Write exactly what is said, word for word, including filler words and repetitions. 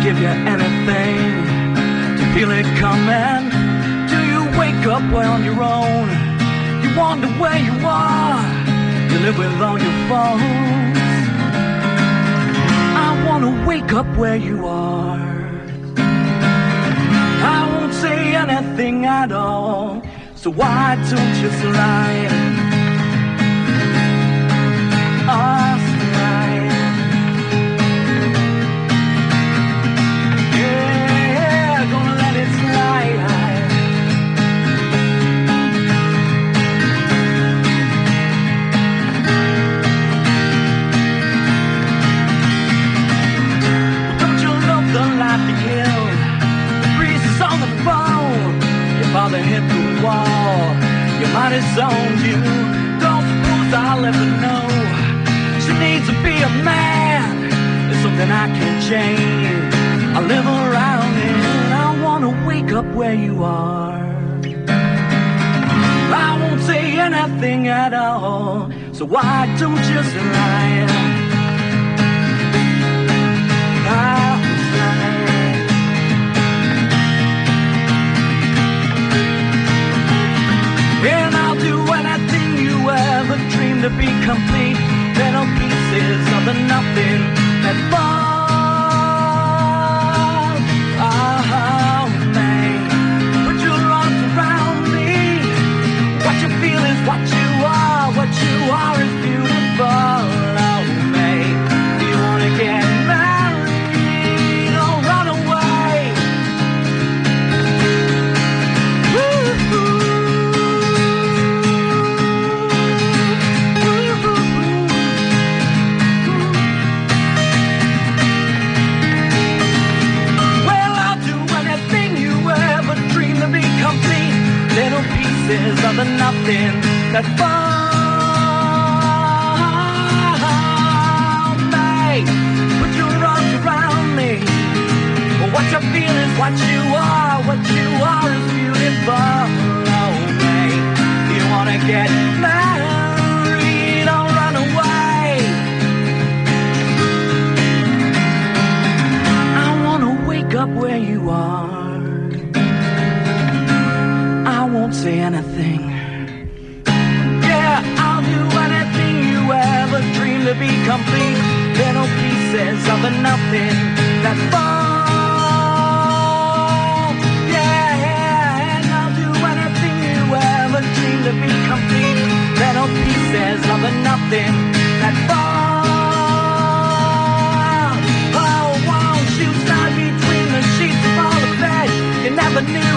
give you anything to feel it coming? Do you wake up on your own? You wonder where you are. You live with all your phones. I wanna wake up where you are. I won't say anything at all, so why don't you slide? Oh, slide. Yeah, gonna let it slide. Father hit the wall, your mind is on you. Don't suppose I'll ever know. She needs to be a man. It's something I can't change. I live around it. I wanna wake up where you are. I won't say anything at all, so why don't you slide? I'll slide. And I'll do anything you ever dreamed to be complete. Little pieces of the nothing that fall. Oh, man, put your arms around me. What you feel is what you are. What you are is beautiful. Oh, man, do you wanna get married or run away? Woo-hoo. Little pieces of the nothing that fall. Mate, put your arms around me. What you feel is what you are. What you are is beautiful. Oh, mate, you wanna get married or run away? I wanna wake up where you are. I won't say anything. Yeah, I'll do anything you ever dreamed to be complete. Little pieces of the nothing that fall. Yeah, and I'll do anything you ever dreamed to be complete. Little pieces of the nothing that fall. Oh, won't you slide between the sheets of all the bed? You never knew